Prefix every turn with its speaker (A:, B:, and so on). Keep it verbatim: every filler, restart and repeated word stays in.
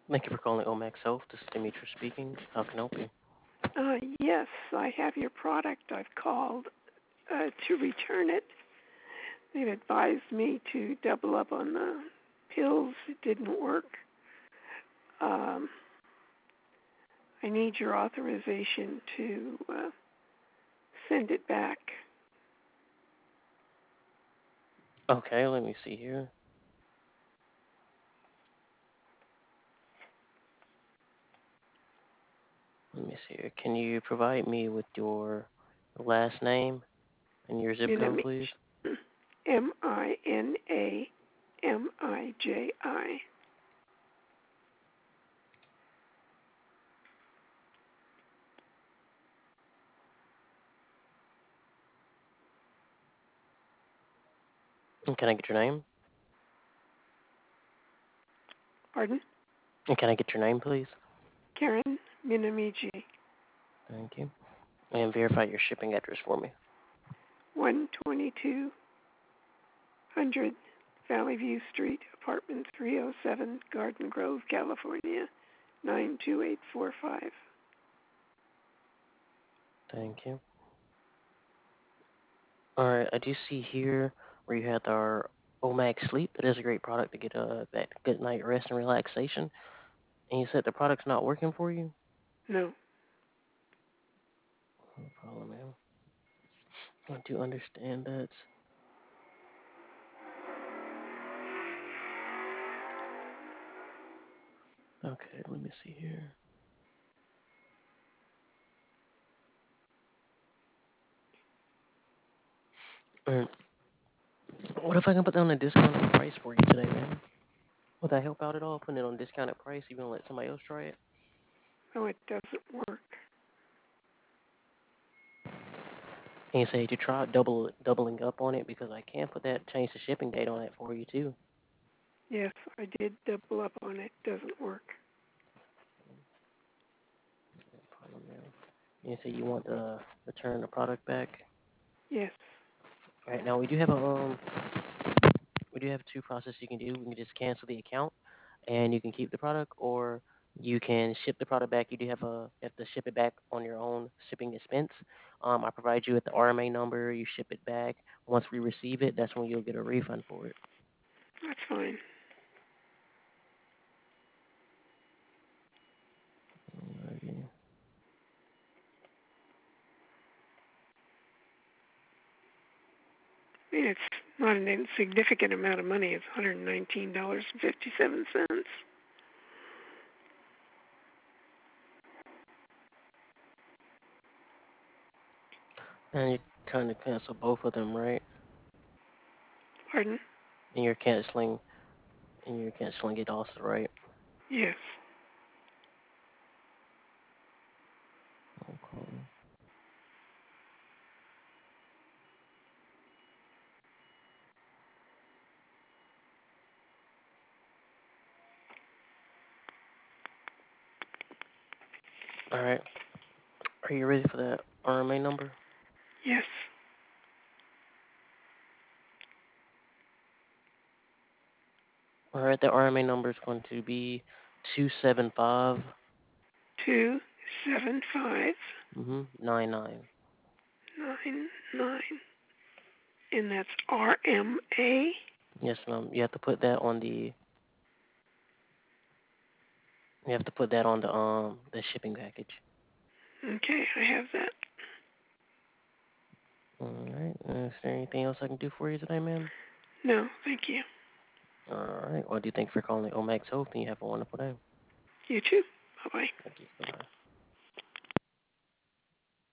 A: Thank you for calling Omax Health. This is Demetra speaking. How can I help you?
B: Uh, yes, I have your product. I've called uh, to return it. They've advised me to double up on the pills. It didn't work. Um, I need your authorization to uh, send it back.
A: Okay, let me see here. Let me see here. Can you provide me with your last name and your zip code,
B: Minamiji.
A: please?
B: M I N A M I J I.
A: And can I get your name?
B: Pardon?
A: And can I get your name, please?
B: Karen Minamiji.
A: Thank you. And verify your shipping address for me.
B: one twenty-two hundred Valley View Street, apartment three oh seven, Garden Grove, California, nine two eight four five.
A: Thank you. All right, I do see here where you had our Omax Sleep. That is a great product to get uh, that good night rest and relaxation. And you said the product's not working for you?
B: No.
A: No problem, ma'am. I do understand that. Okay, let me see here. All right. What if I can put down a discounted price for you today, man? Would that help out at all? Putting it on discounted price, even let somebody else try it?
B: No, it doesn't work.
A: And you say to try double doubling up on it because I can put that change the shipping date on it for you too.
B: Yes, I did double up on it. Doesn't work.
A: No problem, man. You say you want to return the product back.
B: Yes.
A: All right, now we do have a um we do have two processes you can do. We can just cancel the account and you can keep the product, or you can ship the product back. You do have a you have to ship it back on your own shipping expense. Um, I provide you with the R M A number. You ship it back. Once we receive it, that's when you'll get a refund for it.
B: That's fine.
A: Alrighty.
B: I mean, it's not an insignificant amount of money. It's one hundred nineteen dollars and fifty-seven cents.
A: And you're trying to cancel both of them, right?
B: Pardon?
A: And you're canceling and you're canceling it also, right?
B: Yes.
A: Okay. All right. Are you ready for that R M A number?
B: Yes.
A: All right. The R M A number is going to be two seven five
B: Two seven five
A: mm-hmm, nine nine.
B: nine nine. And that's R M A.
A: Yes, ma'am. You have to put that on the you have to put that on the um the shipping package.
B: Okay, I have that.
A: All right. Uh, Is there anything else I can do for you today, ma'am?
B: No, thank you.
A: All right. Well, I do thank you for calling Omax Health, and you have a wonderful day.
B: You too. Bye bye.
A: Thank you. Bye bye.